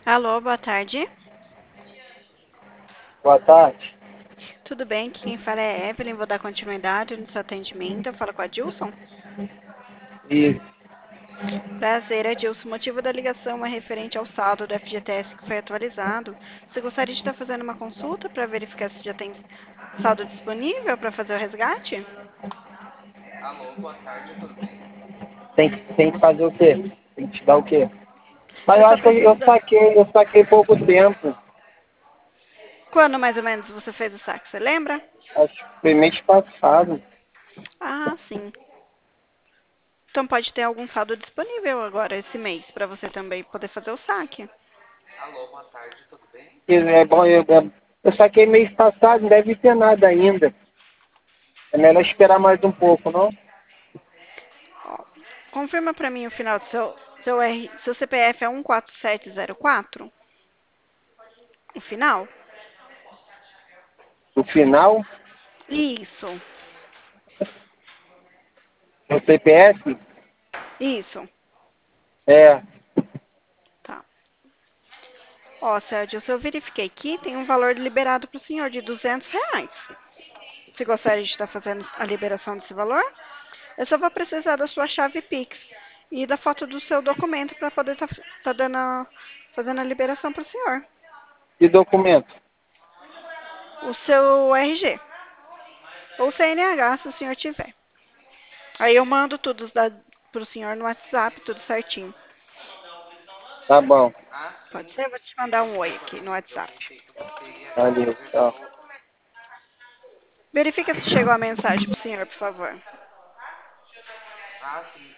Alô, boa tarde. Boa tarde. Tudo bem? Aqui quem fala é Evelyn. Vou dar continuidade no seu atendimento. Eu falo com a Dilson. E Prazer, Adilson. O motivo da ligação é referente ao saldo do FGTS que foi atualizado. Você gostaria de estar fazendo uma consulta para verificar se já tem saldo disponível para fazer o resgate? tem que fazer o quê? Tem que te dar o quê? Mas Eu eu só acho que preciso da... eu saquei pouco tempo. Quando mais ou menos você fez o saque? Você lembra? Acho que foi mês passado. Ah, sim. Então pode ter algum saldo disponível agora esse mês para você também poder fazer o saque. É bom, eu saquei mês passado, não deve ter nada ainda. É melhor esperar mais um pouco, não? Ó, confirma para mim o final do seu CPF é 14704? O final? No final, Isso, no CPF, isso. é, Tá. Ó, Sérgio, se eu verifiquei aqui, tem um valor liberado para o senhor de R$ 200. Se gostaria de estar fazendo a liberação desse valor, eu só vou precisar da sua chave Pix e da foto do seu documento para poder estar fazendo a liberação para o senhor. de documento. O seu RG ou CNH, se o senhor tiver. Aí eu mando tudo para o senhor no WhatsApp, tudo certinho. Tá bom. Pode ser? Eu vou te mandar um oi aqui no WhatsApp. Valeu, tchau. Verifica se chegou a mensagem pro senhor, por favor.